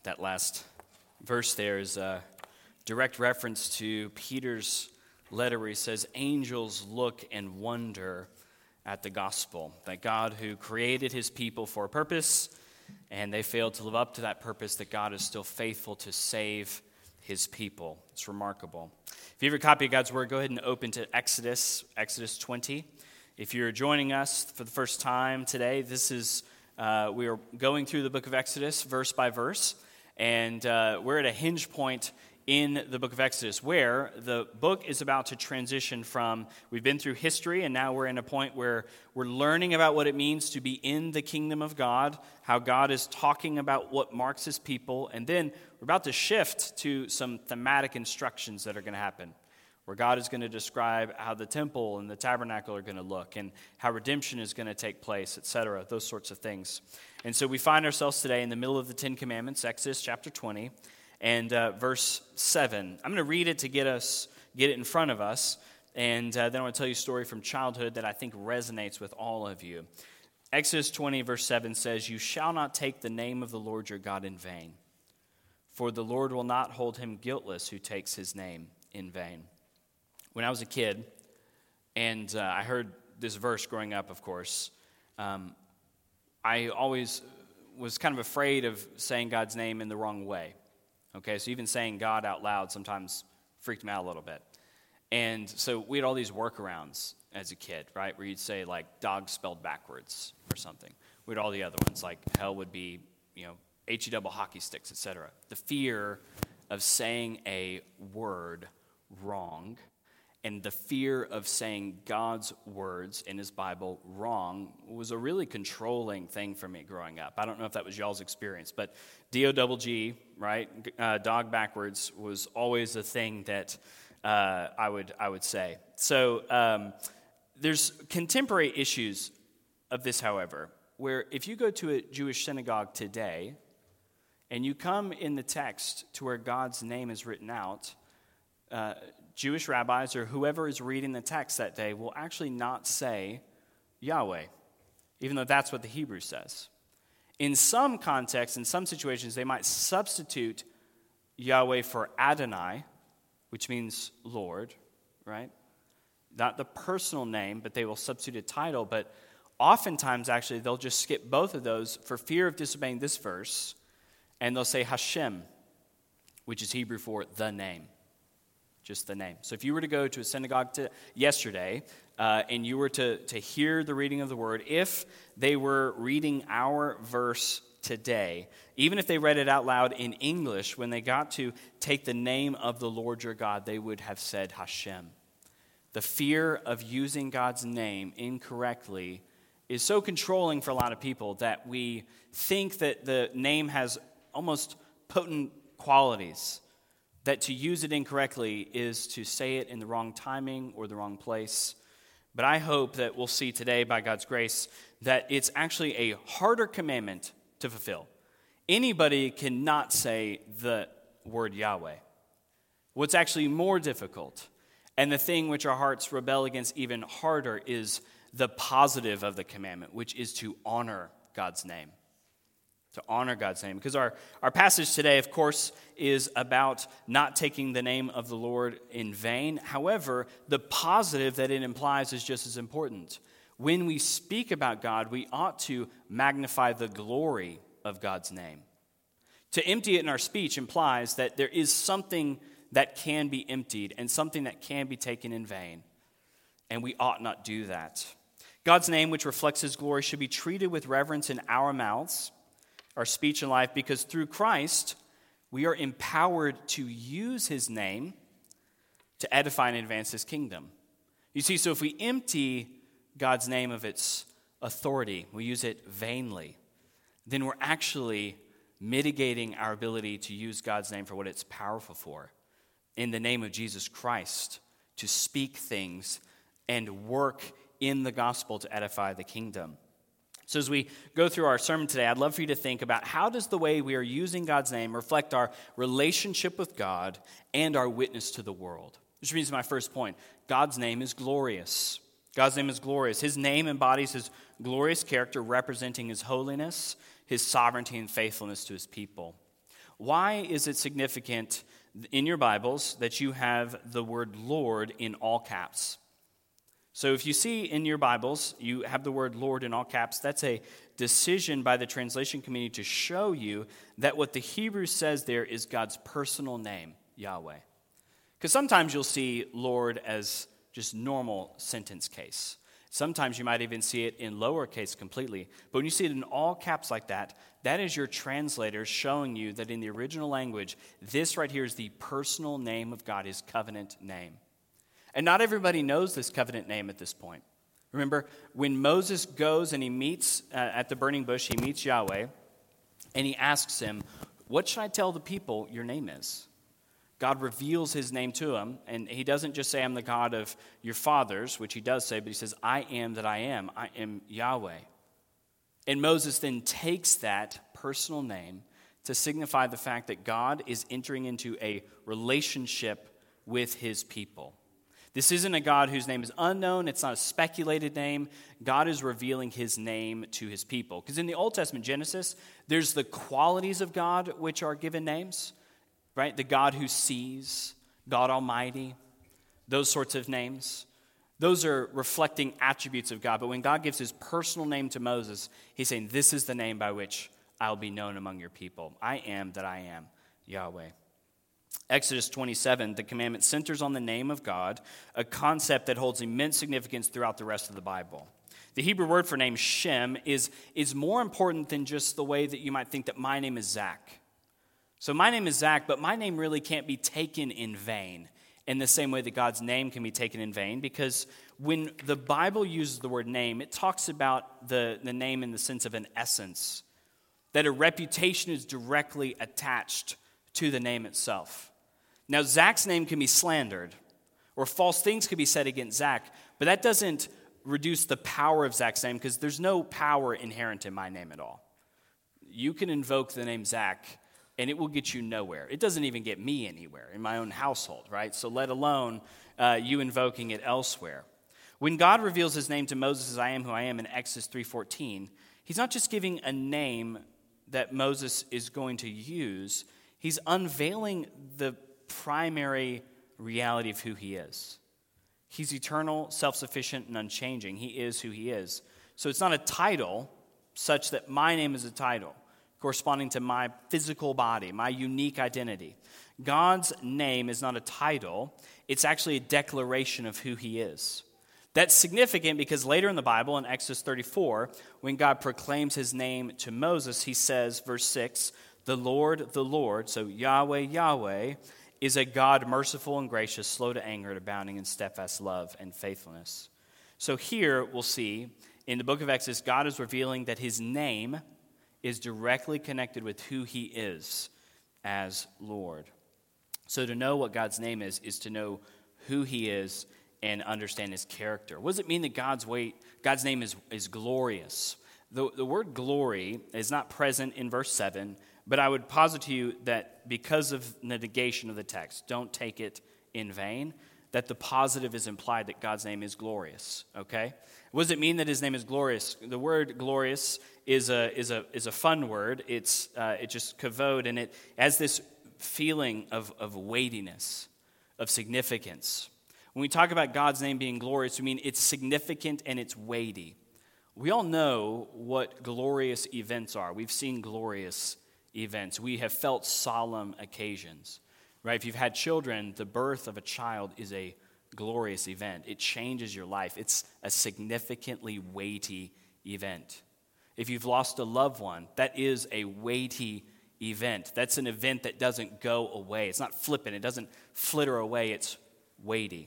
That last verse there is a direct reference to Peter's letter where he says, angels look and wonder at the gospel, that God who created his people for a purpose, and they failed to live up to that purpose, that God is still faithful to save his people. It's remarkable. If you have a copy of God's Word, go ahead and open to Exodus 20. If you're joining us for the first time today, this is we are going through the book of Exodus verse by verse, and we're at a hinge point in the book of Exodus where the book is about to transition from, we've been through history, and now we're in a point where we're learning about what it means to be in the kingdom of God, how God is talking about what marks his people, and then we're about to shift to some thematic instructions that are going to happen, where God is going to describe how the temple and the tabernacle are going to look and how redemption is going to take place, etc., those sorts of things. And so we find ourselves today in the middle of the Ten Commandments, Exodus chapter 20, and verse 7. I'm going to read it to get it in front of us, and then I want to tell you a story from childhood that I think resonates with all of you. Exodus 20, verse 7 says, "You shall not take the name of the Lord your God in vain, for the Lord will not hold him guiltless who takes his name in vain." When I was a kid, and I heard this verse growing up, of course, I always was kind of afraid of saying God's name in the wrong way. Okay, so even saying God out loud sometimes freaked me out a little bit. And so we had all these workarounds as a kid, right, where you'd say, like, dog spelled backwards or something. We had all the other ones, like hell would be, HE double hockey sticks, etc. The fear of saying a word wrong and the fear of saying God's words in his Bible wrong was a really controlling thing for me growing up. I don't know if that was y'all's experience, but D-O-double-G, right, dog backwards, was always a thing that I would say. So there's contemporary issues of this, however, where if you go to a Jewish synagogue today and you come in the text to where God's name is written out, Jewish rabbis or whoever is reading the text that day will actually not say Yahweh, even though that's what the Hebrew says. In some contexts, in some situations, they might substitute Yahweh for Adonai, which means Lord, right? Not the personal name, but they will substitute a title. But oftentimes, actually, they'll just skip both of those for fear of disobeying this verse, and they'll say Hashem, which is Hebrew for the name. Just the name. So if you were to go to a synagogue yesterday and you were to hear the reading of the word, if they were reading our verse today, even if they read it out loud in English, when they got to take the name of the Lord your God, they would have said Hashem. The fear of using God's name incorrectly is so controlling for a lot of people that we think that the name has almost potent qualities, that to use it incorrectly is to say it in the wrong timing or the wrong place. But I hope that we'll see today, by God's grace, that it's actually a harder commandment to fulfill. Anybody cannot say the word Yahweh. What's actually more difficult, and the thing which our hearts rebel against even harder, is the positive of the commandment, which is to honor God's name. To honor God's name. Because our passage today, of course, is about not taking the name of the Lord in vain. However, the positive that it implies is just as important. When we speak about God, we ought to magnify the glory of God's name. To empty it in our speech implies that there is something that can be emptied and something that can be taken in vain. And we ought not do that. God's name, which reflects his glory, should be treated with reverence in our mouths, our speech and life, because through Christ, we are empowered to use his name to edify and advance his kingdom. You see, so if we empty God's name of its authority, we use it vainly, then we're actually mitigating our ability to use God's name for what it's powerful for, in the name of Jesus Christ, to speak things and work in the gospel to edify the kingdom. So as we go through our sermon today, I'd love for you to think about how does the way we are using God's name reflect our relationship with God and our witness to the world. Which brings me to my first point. God's name is glorious. God's name is glorious. His name embodies his glorious character, representing his holiness, his sovereignty, and faithfulness to his people. Why is it significant in your Bibles that you have the word Lord in all caps? So if you see in your Bibles, you have the word Lord in all caps, that's a decision by the translation community to show you that what the Hebrew says there is God's personal name, Yahweh. Because sometimes you'll see Lord as just normal sentence case. Sometimes you might even see it in lowercase completely. But when you see it in all caps like that, that is your translator showing you that in the original language, this right here is the personal name of God, his covenant name. And not everybody knows this covenant name at this point. Remember, when Moses goes and he meets at the burning bush, he meets Yahweh, and he asks him, what should I tell the people your name is? God reveals his name to him, and he doesn't just say, I'm the God of your fathers, which he does say, but he says, I am that I am Yahweh. And Moses then takes that personal name to signify the fact that God is entering into a relationship with his people. This isn't a God whose name is unknown. It's not a speculated name. God is revealing his name to his people. Because in the Old Testament, Genesis, there's the qualities of God which are given names, right? The God who sees, God Almighty, those sorts of names. Those are reflecting attributes of God. But when God gives his personal name to Moses, he's saying, this is the name by which I'll be known among your people. I am that I am, Yahweh. Exodus 27, the commandment centers on the name of God, a concept that holds immense significance throughout the rest of the Bible. The Hebrew word for name, Shem, is more important than just the way that you might think that my name is Zach. So my name is Zach, but my name really can't be taken in vain in the same way that God's name can be taken in vain, because when the Bible uses the word name, it talks about the name in the sense of an essence, that a reputation is directly attached to the name itself. Now, Zach's name can be slandered, or false things can be said against Zach, but that doesn't reduce the power of Zach's name, because there's no power inherent in my name at all. You can invoke the name Zach, and it will get you nowhere. It doesn't even get me anywhere in my own household, right? So let alone you invoking it elsewhere. When God reveals his name to Moses as I am who I am in Exodus 3:14, he's not just giving a name that Moses is going to use. He's unveiling the primary reality of who he is. He's eternal, self-sufficient, and unchanging. He is who he is. So it's not a title such that my name is a title corresponding to my physical body, my unique identity. God's name is not a title. It's actually a declaration of who he is. That's significant because later in the Bible, in Exodus 34, when God proclaims his name to Moses, he says, verse 6, the Lord, so Yahweh, Yahweh, is a God merciful and gracious, slow to anger, and abounding in steadfast love and faithfulness. So here we'll see in the book of Exodus, God is revealing that his name is directly connected with who he is as Lord. So to know what God's name is to know who he is and understand his character. What does it mean that God's name is glorious? The word glory is not present in verse 7, but I would posit to you that because of the negation of the text, don't take it in vain, that the positive is implied that God's name is glorious, okay? What does it mean that his name is glorious? The word glorious is a fun word. It's just kavod, and it has this feeling of weightiness, of significance. When we talk about God's name being glorious, we mean it's significant and it's weighty. We all know what glorious events are. We've seen glorious events. We have felt solemn occasions, right? If you've had children, the birth of a child is a glorious event. It changes your life. It's a significantly weighty event. If you've lost a loved one, that is a weighty event. That's an event that doesn't go away. It's not flippant. It doesn't flitter away. It's weighty.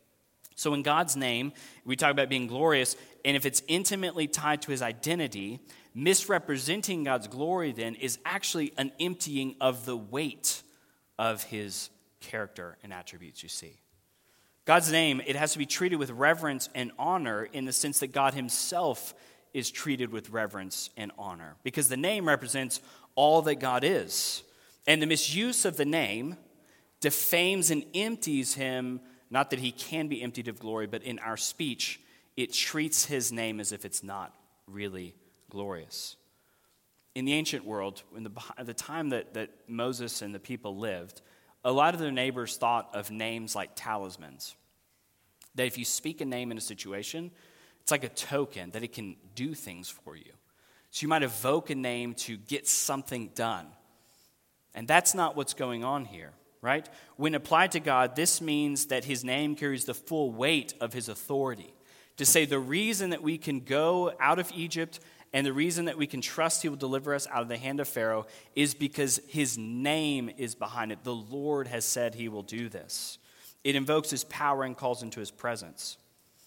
So in God's name, we talk about being glorious, and if it's intimately tied to his identity, misrepresenting God's glory then is actually an emptying of the weight of his character and attributes, you see. God's name, it has to be treated with reverence and honor in the sense that God himself is treated with reverence and honor, because the name represents all that God is. And the misuse of the name defames and empties him. Not that he can be emptied of glory, but in our speech, it treats his name as if it's not really glorious. in the ancient world, at the time that Moses and the people lived, a lot of their neighbors thought of names like talismans. That if you speak a name in a situation, it's like a token that it can do things for you. So you might evoke a name to get something done. And that's not what's going on here, right? When applied to God, this means that his name carries the full weight of his authority. To say the reason that we can go out of Egypt and the reason that we can trust he will deliver us out of the hand of Pharaoh is because his name is behind it. The Lord has said he will do this. It invokes his power and calls into his presence.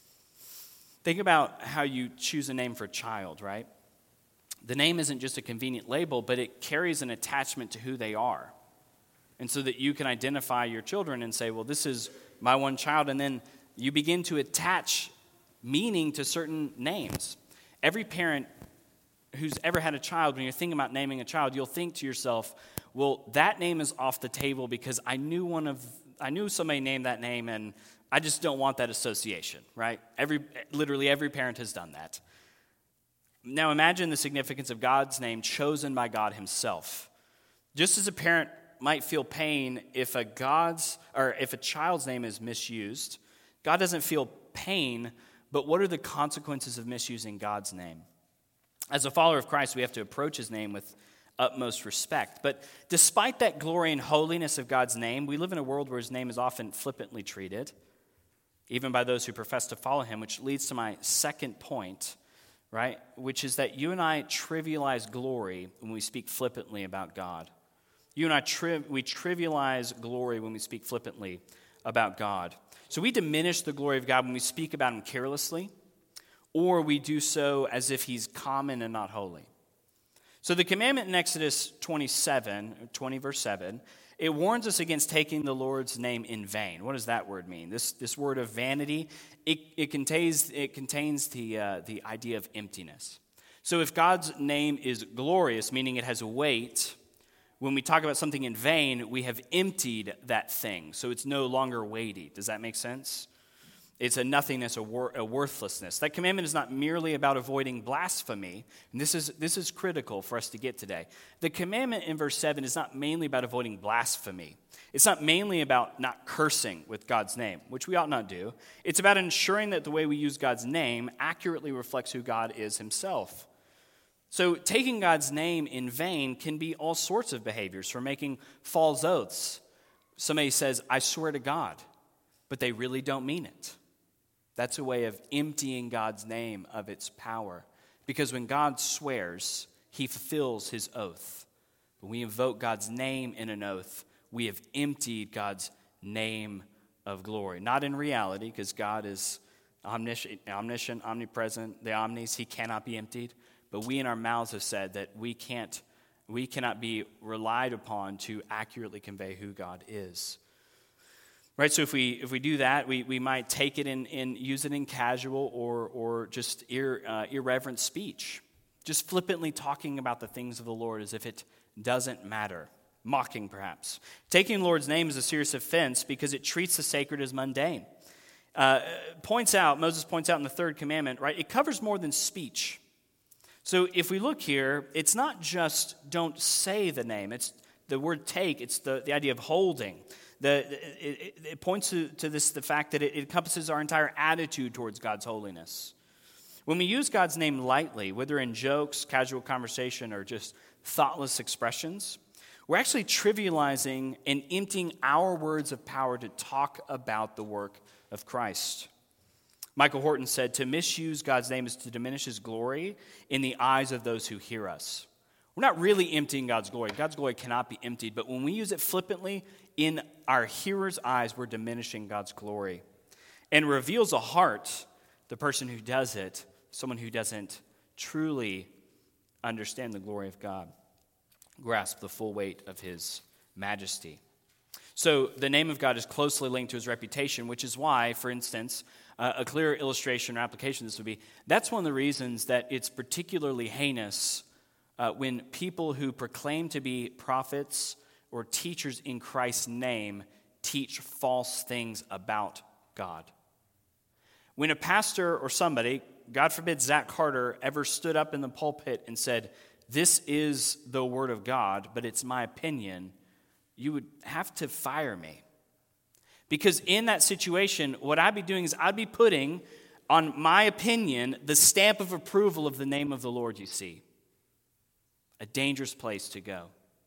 Think about how you choose a name for a child, right? The name isn't just a convenient label, but it carries an attachment to who they are. And so that you can identify your children and say, well, this is my one child. And then you begin to attach meaning to certain names. Every parent who's ever had a child, when you're thinking about naming a child, you'll think to yourself, well, that name is off the table because I knew somebody named that name and I just don't want that association, right? Literally every parent has done that. Now imagine the significance of God's name chosen by God himself. Just as a parent might feel pain if a child's name is misused, God doesn't feel pain, but what are the consequences of misusing God's name? As a follower of Christ, we have to approach his name with utmost respect. But despite that glory and holiness of God's name, we live in a world where his name is often flippantly treated, even by those who profess to follow him, which leads to my second point, right? Which is that you and I trivialize glory when we speak flippantly about God. You and I, we trivialize glory when we speak flippantly about God. So we diminish the glory of God when we speak about him carelessly, or we do so as if he's common and not holy. So the commandment in Exodus 20 verse 7, it warns us against taking the Lord's name in vain. What does that word mean? This word of vanity, it contains the idea of emptiness. So if God's name is glorious, meaning it has weight, when we talk about something in vain, we have emptied that thing, so it's no longer weighty. Does that make sense? It's a nothingness, a worthlessness. That commandment is not merely about avoiding blasphemy, and this is critical for us to get today. The commandment in verse 7 is not mainly about avoiding blasphemy. It's not mainly about not cursing with God's name, which we ought not do. It's about ensuring that the way we use God's name accurately reflects who God is himself. So taking God's name in vain can be all sorts of behaviors, from making false oaths. Somebody says, I swear to God, but they really don't mean it. That's a way of emptying God's name of its power. Because when God swears, he fulfills his oath. When we invoke God's name in an oath, we have emptied God's name of glory. Not in reality, because God is omniscient, omnipresent, the omnis, he cannot be emptied. But we in our mouths have said that we cannot be relied upon to accurately convey who God is. Right, so if we do that, we might take it and use it in casual or just irreverent speech, just flippantly talking about the things of the Lord as if it doesn't matter, mocking perhaps. Taking the Lord's name is a serious offense because it treats the sacred as mundane. Moses points out in the third commandment, right, it covers more than speech. So if we look here, it's not just don't say the name. It's the word take. It's the idea of holding. It points to the fact that it encompasses our entire attitude towards God's holiness. When we use God's name lightly, whether in jokes, casual conversation, or just thoughtless expressions, we're actually trivializing and emptying our words of power to talk about the work of Christ. Michael Horton said, to misuse God's name is to diminish his glory in the eyes of those who hear us. We're not really emptying God's glory. God's glory cannot be emptied. But when we use it flippantly in our hearers' eyes, we're diminishing God's glory. And reveals a heart, the person who does it, someone who doesn't truly understand the glory of God, grasp the full weight of his majesty. So the name of God is closely linked to his reputation, which is why, for instance, a clear illustration or application of this would be, that's one of the reasons that it's particularly heinous when people who proclaim to be prophets or teachers in Christ's name teach false things about God. When a pastor or somebody, God forbid Zach Carter, ever stood up in the pulpit and said, this is the word of God, but it's my opinion, you would have to fire me. Because in that situation, what I'd be doing is I'd be putting on my opinion the stamp of approval of the name of the Lord, you see. A dangerous place to go.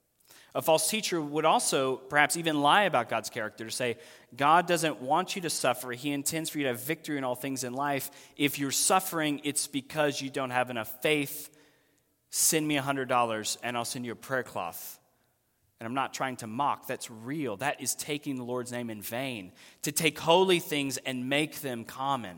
A false teacher would also perhaps even lie about God's character to say, God doesn't want you to suffer. He intends for you to have victory in all things in life. If you're suffering, it's because you don't have enough faith. Send me $100 and I'll send you a prayer cloth. And I'm not trying to mock. That's real. That is taking the Lord's name in vain. To take holy things and make them common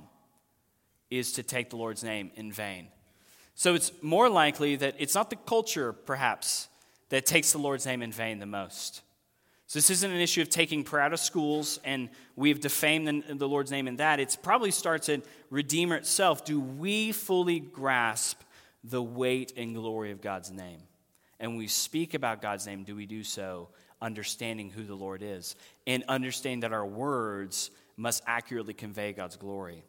is to take the Lord's name in vain. So it's more likely that it's not the culture, perhaps, that takes the Lord's name in vain the most. So this isn't an issue of taking prayer out of schools and we've defamed the Lord's name in that. It probably starts at Redeemer itself. Do we fully grasp the weight and glory of God's name? And when we speak about God's name, do we do so understanding who the Lord is and understanding that our words must accurately convey God's glory?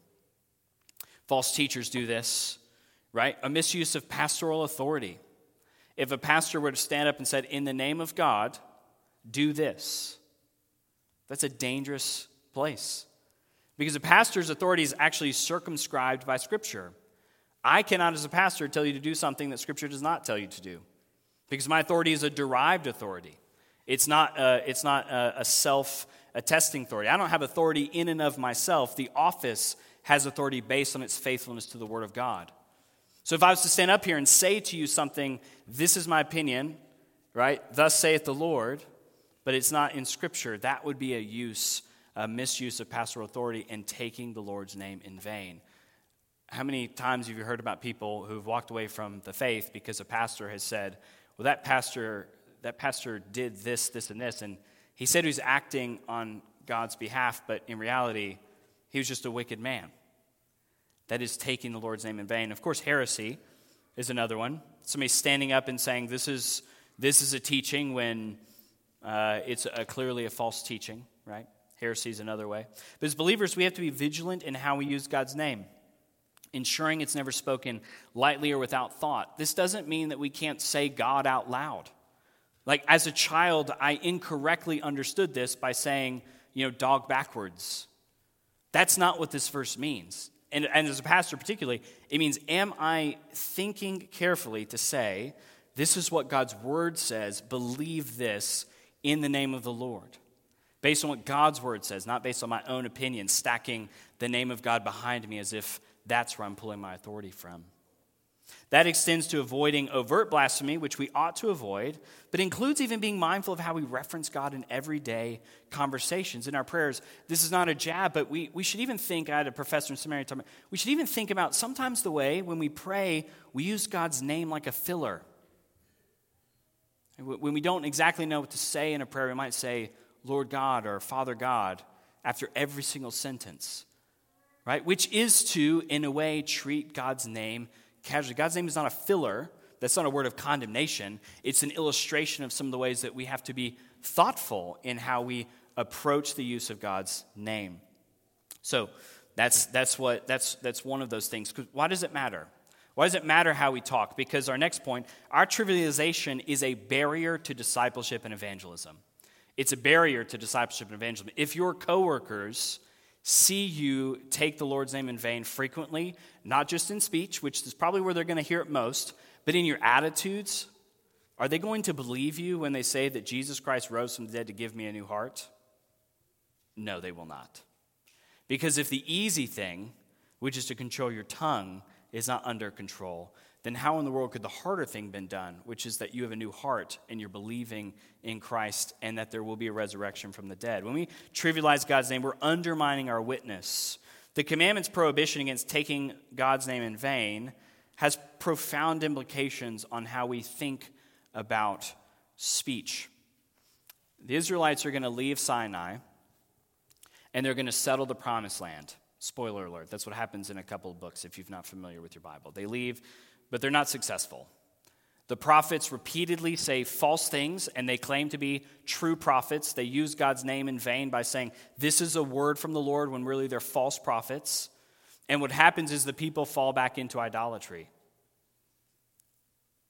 False teachers do this, right? A misuse of pastoral authority. If a pastor were to stand up and said, in the name of God, do this, that's a dangerous place. Because a pastor's authority is actually circumscribed by Scripture. I cannot, as a pastor, tell you to do something that Scripture does not tell you to do. Because my authority is a derived authority. It's not a self-attesting authority. I don't have authority in and of myself. The office has authority based on its faithfulness to the Word of God. So if I was to stand up here and say to you something, this is my opinion, right? Thus saith the Lord, but it's not in Scripture, that would be a misuse of pastoral authority and taking the Lord's name in vain. How many times have you heard about people who've walked away from the faith because a pastor has said, well, that pastor did this, this, and this, and he said he was acting on God's behalf, but in reality, he was just a wicked man. That is taking the Lord's name in vain. Of course, heresy is another one. Somebody standing up and saying this is a teaching when it's clearly a false teaching, right? Heresy is another way. But as believers, we have to be vigilant in how we use God's name, ensuring it's never spoken lightly or without thought. This doesn't mean that we can't say God out loud. Like as a child, I incorrectly understood this by saying, dog backwards. That's not what this verse means. And as a pastor particularly, it means, am I thinking carefully to say, this is what God's word says, believe this in the name of the Lord. Based on what God's word says, not based on my own opinion, stacking the name of God behind me as if that's where I'm pulling my authority from. That extends to avoiding overt blasphemy, which we ought to avoid, but includes even being mindful of how we reference God in everyday conversations, in our prayers. This is not a jab, but we should even think, I had a professor in seminary tell me, we should even think about sometimes the way when we pray, we use God's name like a filler. When we don't exactly know what to say in a prayer, we might say, Lord God or Father God, after every single sentence, right? Which is to, in a way, treat God's name casually. God's name is not a filler. That's not a word of condemnation. It's an illustration of some of the ways that we have to be thoughtful in how we approach the use of God's name. So that's one of those things. Why does it matter? Why does it matter how we talk? Because our next point, our trivialization is a barrier to discipleship and evangelism. It's a barrier to discipleship and evangelism. If your coworkers see you take the Lord's name in vain frequently, not just in speech, which is probably where they're going to hear it most, but in your attitudes, are they going to believe you when they say that Jesus Christ rose from the dead to give me a new heart? No, they will not. Because if the easy thing, which is to control your tongue, is not under control, then how in the world could the harder thing been done, which is that you have a new heart and you're believing in Christ and that there will be a resurrection from the dead? When we trivialize God's name, we're undermining our witness. The commandment's prohibition against taking God's name in vain has profound implications on how we think about speech. The Israelites are going to leave Sinai and they're going to settle the promised land. Spoiler alert, that's what happens in a couple of books if you're not familiar with your Bible. They leave, but they're not successful. The prophets repeatedly say false things, and they claim to be true prophets. They use God's name in vain by saying, this is a word from the Lord, when really they're false prophets. And what happens is the people fall back into idolatry.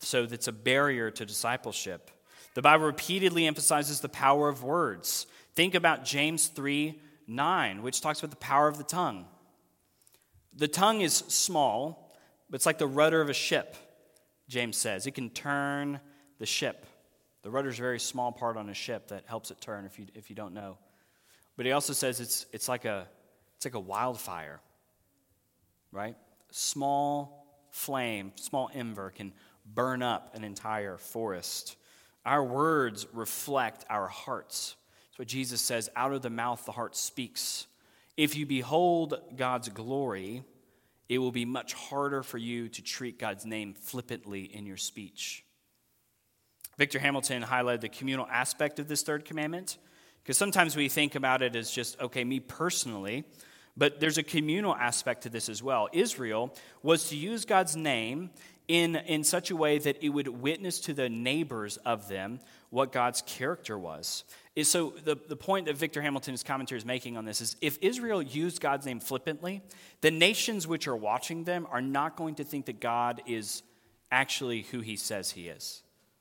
So that's a barrier to discipleship. The Bible repeatedly emphasizes the power of words. Think about James 3:9, which talks about the power of the tongue. The tongue is small, but it's like the rudder of a ship, James says. It can turn the ship. The rudder is a very small part on a ship that helps it turn, if you don't know. But he also says it's like a wildfire, right? Small flame, small ember can burn up an entire forest. Our words reflect our hearts. That's what Jesus says, out of the mouth the heart speaks. If you behold God's glory, it will be much harder for you to treat God's name flippantly in your speech. Victor Hamilton highlighted the communal aspect of this third commandment, because sometimes we think about it as just, okay, me personally, but there's a communal aspect to this as well. Israel was to use God's name in such a way that it would witness to the neighbors of them what God's character was. So the point that Victor Hamilton's commentary is making on this is, if Israel used God's name flippantly, the nations which are watching them are not going to think that God is actually who he says he is.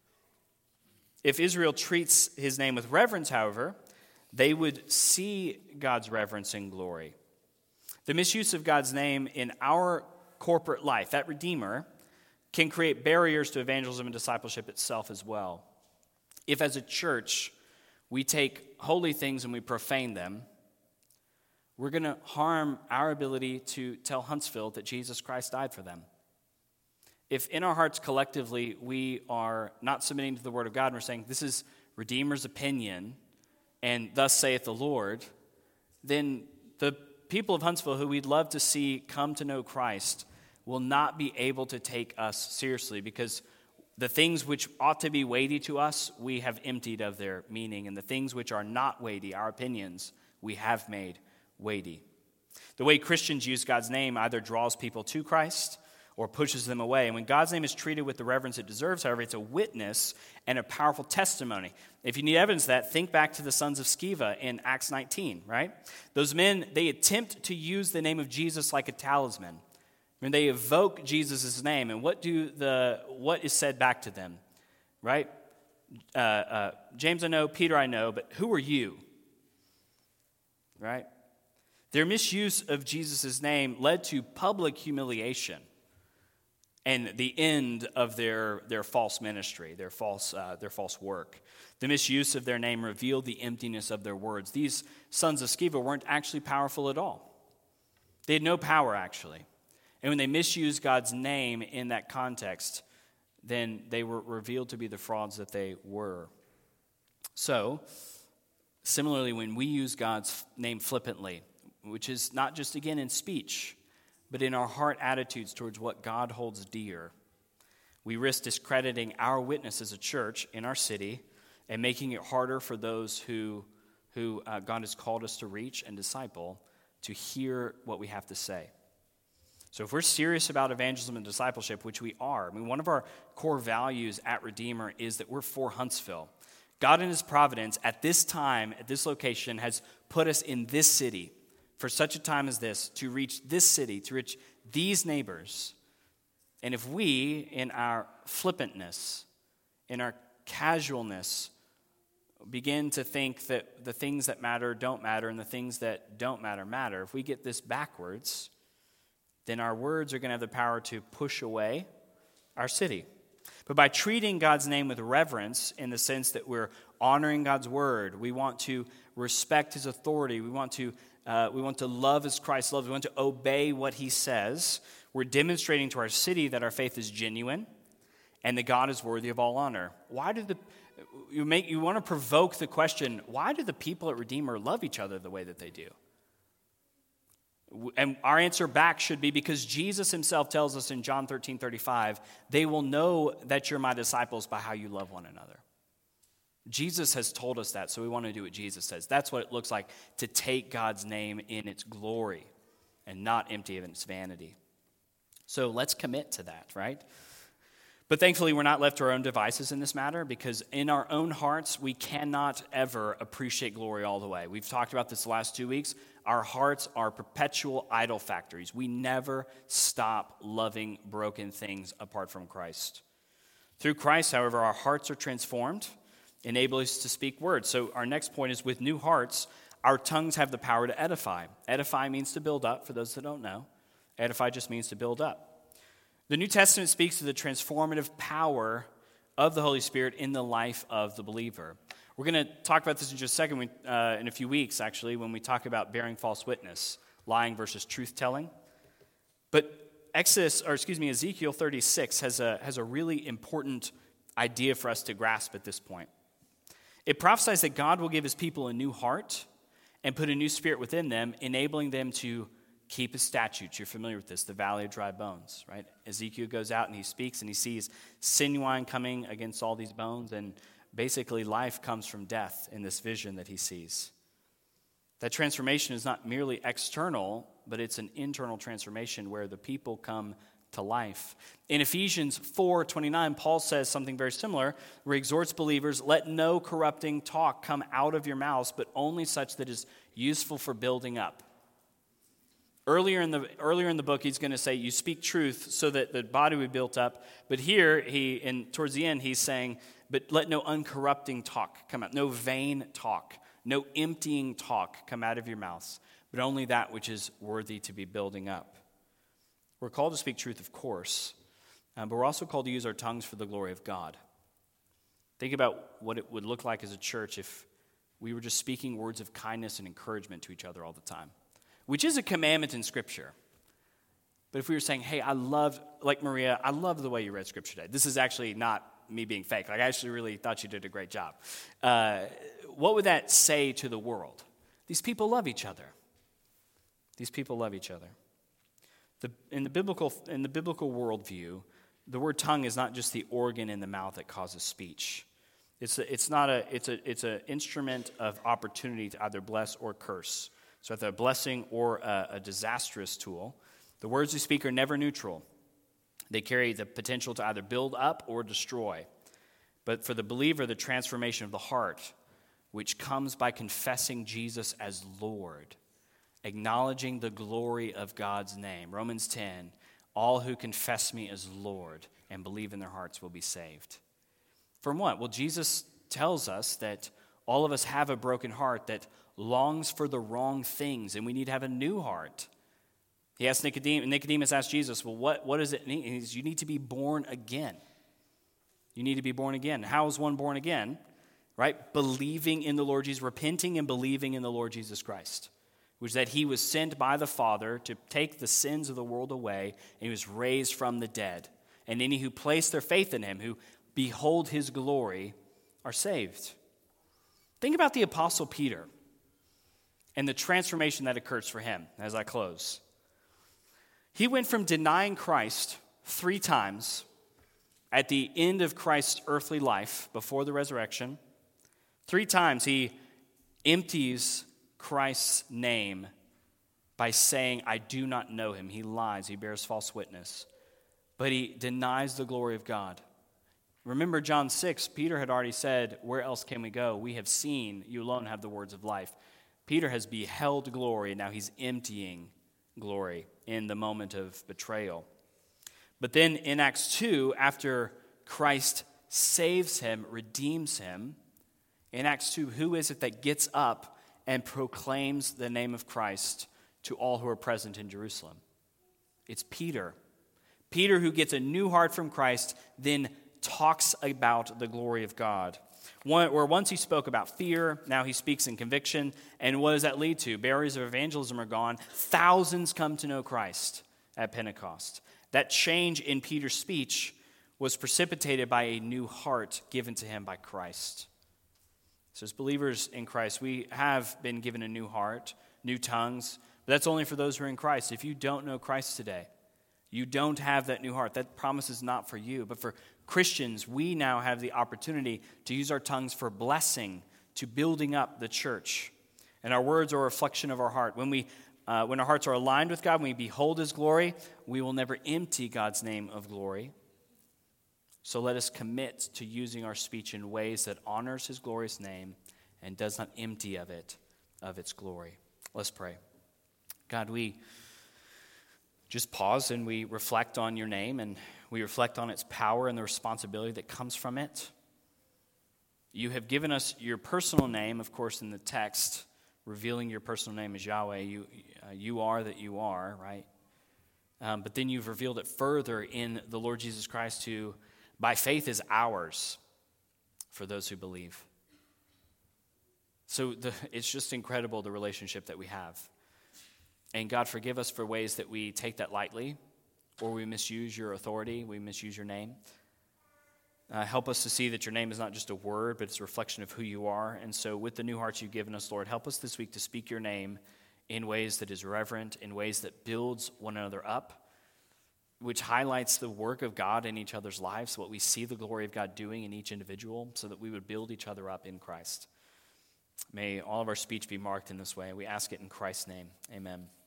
If Israel treats his name with reverence, however, they would see God's reverence and glory. The misuse of God's name in our corporate life, at Redeemer, can create barriers to evangelism and discipleship itself as well. If as a church we take holy things and we profane them, we're going to harm our ability to tell Huntsville that Jesus Christ died for them. If in our hearts collectively we are not submitting to the Word of God and we're saying this is Redeemer's opinion and thus saith the Lord, then the people of Huntsville who we'd love to see come to know Christ will not be able to take us seriously, because the things which ought to be weighty to us, we have emptied of their meaning, and the things which are not weighty, our opinions, we have made weighty. The way Christians use God's name either draws people to Christ or pushes them away. And when God's name is treated with the reverence it deserves, however, it's a witness and a powerful testimony. If you need evidence of that, think back to the sons of Sceva in Acts 19, right? Those men, they attempt to use the name of Jesus like a talisman. When they evoke Jesus' name, and what is said back to them, right? James I know, Peter I know, but who are you? Right? Their misuse of Jesus' name led to public humiliation and the end of their false ministry, their false work. The misuse of their name revealed the emptiness of their words. These sons of Sceva weren't actually powerful at all. They had no power, actually. And when they misused God's name in that context, then they were revealed to be the frauds that they were. So, similarly, when we use God's name flippantly, which is not just, again, in speech, but in our heart attitudes towards what God holds dear, we risk discrediting our witness as a church in our city and making it harder for those who God has called us to reach and disciple to hear what we have to say. So if we're serious about evangelism and discipleship, which we are, one of our core values at Redeemer is that we're for Huntsville. God in his providence at this time, at this location, has put us in this city for such a time as this, to reach this city, to reach these neighbors. And if we, in our flippantness, in our casualness, begin to think that the things that matter don't matter and the things that don't matter matter, if we get this backwards, then our words are going to have the power to push away our city. But by treating God's name with reverence, in the sense that we're honoring God's word, we want to respect his authority, we want to love as Christ loves, we want to obey what he says, we're demonstrating to our city that our faith is genuine and that God is worthy of all honor. You want to provoke the question, why do the people at Redeemer love each other the way that they do? And our answer back should be, because Jesus himself tells us in John 13:35, they will know that you're my disciples by how you love one another. Jesus has told us that, so we want to do what Jesus says. That's what it looks like to take God's name in its glory and not empty of its vanity. So let's commit to that, right? But thankfully, we're not left to our own devices in this matter, because in our own hearts, we cannot ever appreciate glory all the way. We've talked about this the last 2 weeks. Our hearts are perpetual idol factories. We never stop loving broken things apart from Christ. Through Christ, however, our hearts are transformed, enabling us to speak words. So our next point is with new hearts, our tongues have the power to edify. Edify means to build up, for those that don't know. Edify just means to build up. The New Testament speaks to the transformative power of the Holy Spirit in the life of the believer. We're going to talk about this in just a second, in a few weeks, actually, when we talk about bearing false witness, lying versus truth-telling. But Ezekiel 36 has a really important idea for us to grasp at this point. It prophesies that God will give his people a new heart and put a new spirit within them, enabling them to keep his statutes. You're familiar with this, the valley of dry bones, right? Ezekiel goes out and he speaks and he sees sinew coming against all these bones, and basically life comes from death in this vision that he sees. That transformation is not merely external, but it's an internal transformation where the people come to life. In Ephesians 4:29, Paul says something very similar, where he exhorts believers, let no corrupting talk come out of your mouths, but only such that is useful for building up. Earlier in the book, he's going to say, you speak truth so that the body will be built up. But here, towards the end, he's saying, but let no uncorrupting talk come out, no vain talk, no emptying talk come out of your mouths, but only that which is worthy to be building up. We're called to speak truth, of course, but we're also called to use our tongues for the glory of God. Think about what it would look like as a church if we were just speaking words of kindness and encouragement to each other all the time, which is a commandment in Scripture. But if we were saying, hey, like Maria, I love the way you read Scripture today. This is actually not me being fake. Like, I actually really thought you did a great job. What would that say to the world? These people love each other. These people love each other. In the biblical worldview, the word tongue is not just the organ in the mouth that causes speech. It's an instrument of opportunity to either bless or curse. So either a blessing or a disastrous tool. The words we speak are never neutral. They carry the potential to either build up or destroy. But for the believer, the transformation of the heart, which comes by confessing Jesus as Lord, acknowledging the glory of God's name. Romans 10, all who confess me as Lord and believe in their hearts will be saved. From what? Well, Jesus tells us that all of us have a broken heart that longs for the wrong things, and we need to have a new heart. He asked Nicodemus asked Jesus, well, what does it mean? He says, you need to be born again. You need to be born again. How is one born again? Right? Believing in the Lord Jesus, repenting and believing in the Lord Jesus Christ, which is that he was sent by the Father to take the sins of the world away, and he was raised from the dead. And any who place their faith in him, who behold his glory, are saved. Think about the Apostle Peter and the transformation that occurs for him as I close. He went from denying Christ 3 times at the end of Christ's earthly life before the resurrection. 3 times he empties Christ's name by saying, I do not know him. He lies. He bears false witness. But he denies the glory of God. Remember John 6, Peter had already said, where else can we go? We have seen, you alone have the words of life. Peter has beheld glory, and now he's emptying glory in the moment of betrayal. But then in Acts 2, after Christ saves him, redeems him, in Acts 2, who is it that gets up and proclaims the name of Christ to all who are present in Jerusalem? It's Peter. Peter, who gets a new heart from Christ, then talks about the glory of God. Where once he spoke about fear, now he speaks in conviction. And what does that lead to? Barriers of evangelism are gone. Thousands come to know Christ at Pentecost. That change in Peter's speech was precipitated by a new heart given to him by Christ. So as believers in Christ, we have been given a new heart, new tongues, but that's only for those who are in Christ. If you don't know Christ today, you don't have that new heart. That promise is not for you. But for Christians, we now have the opportunity to use our tongues for blessing, to building up the church. And our words are a reflection of our heart. When our hearts are aligned with God, when we behold his glory, we will never empty God's name of glory. So let us commit to using our speech in ways that honors his glorious name and does not empty of its glory. Let's pray. God, we just pause and we reflect on your name, and we reflect on its power and the responsibility that comes from it. You have given us your personal name, of course, in the text, revealing your personal name as Yahweh. You are that you are, right? But then you've revealed it further in the Lord Jesus Christ, who by faith is ours for those who believe. So it's just incredible, the relationship that we have. And God, forgive us for ways that we take that lightly, or we misuse your authority, we misuse your name. Help us to see that your name is not just a word, but it's a reflection of who you are. And so with the new hearts you've given us, Lord, help us this week to speak your name in ways that is reverent, in ways that builds one another up, which highlights the work of God in each other's lives, what we see the glory of God doing in each individual, so that we would build each other up in Christ. May all of our speech be marked in this way. We ask it in Christ's name. Amen.